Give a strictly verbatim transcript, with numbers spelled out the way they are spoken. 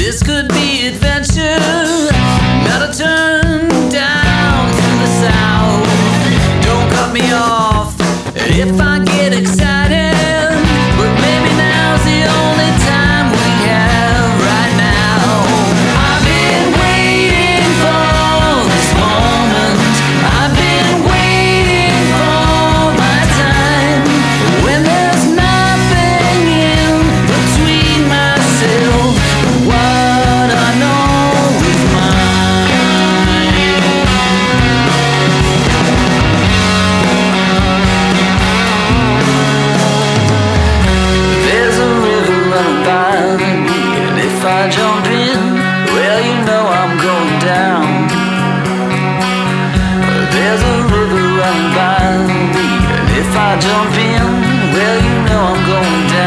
This could be adventure, not a turn down to the south. Don't cut me off if I get excited, but maybe now's the only time we have right now. I've been waiting for this moment. I've been waiting for my time, when there's nothing in between myself and what I know is mine. There's a river running by me, and if I jump in, well, you know I'm going down. There's a river running by me, and if I jump in, well, you know I'm going down.